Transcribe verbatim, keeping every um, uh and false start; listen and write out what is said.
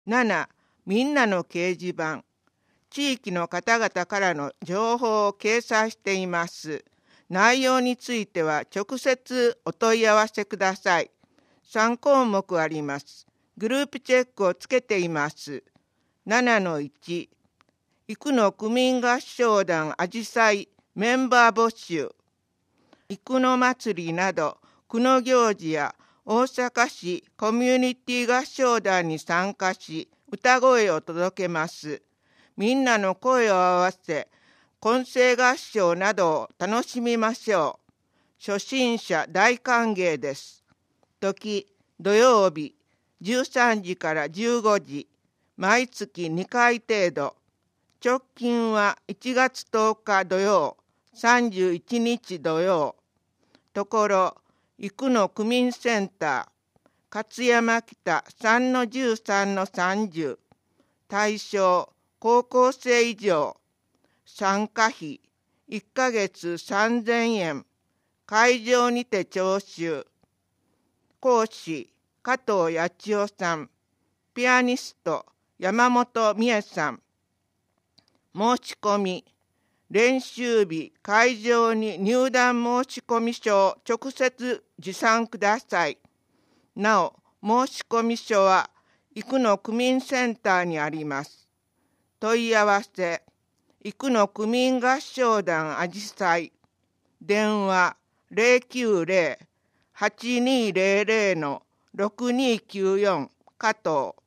なな. みんなの掲示板。地域の方々からの情報を掲載しています。内容については直接お問い合わせください。さん項目あります。グループチェックをつけています。ななのいち. 生野区民合唱団あじさいメンバー募集。生野祭りなど区の行事や大阪市コミュニティ合唱団に参加し歌声を届けます。みんなの声を合わせ混声合唱などを楽しみましょう。初心者大歓迎です。時土曜日じゅうさんじからじゅうごじ、毎月にかい程度。直近はいちがつとおか土曜、さんじゅういちにち土曜。ところ生野区民センター勝山北 さんのじゅうさんのさんじゅう。対象高校生以上。参加費いっかげつさんぜんえん。会場にて徴収。講師加藤八千代さん。ピアニスト山本美恵さん。申し込み練習日会場に入団申込書を直接持参ください。なお申込書は生野区民センターにあります。問い合わせ生野区民合唱団あじさい。電話 ゼロきゅうゼロ はちにーゼロゼロ のろくにーきゅうよん 加藤